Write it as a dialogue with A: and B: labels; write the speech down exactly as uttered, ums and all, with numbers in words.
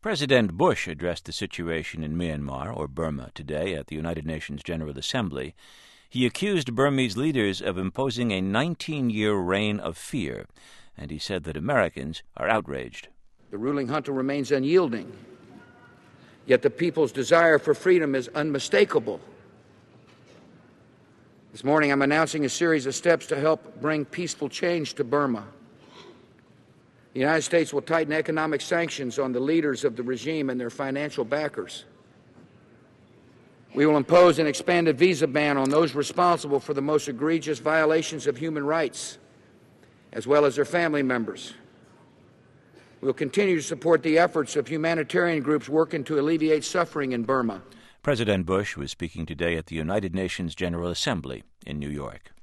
A: President Bush addressed the situation in Myanmar, or Burma, today at the United Nations General Assembly. He accused Burmese leaders of imposing a nineteen-year reign of fear, and he said that Americans are outraged.
B: The ruling junta remains unyielding, yet the people's desire for freedom is unmistakable. This morning I'm announcing a series of steps to help bring peaceful change to Burma. The United States will tighten economic sanctions on the leaders of the regime and their financial backers. We will impose an expanded visa ban on those responsible for the most egregious violations of human rights, as well as their family members. We will continue to support the efforts of humanitarian groups working to alleviate suffering in Burma.
A: President Bush was speaking today at the United Nations General Assembly in New York.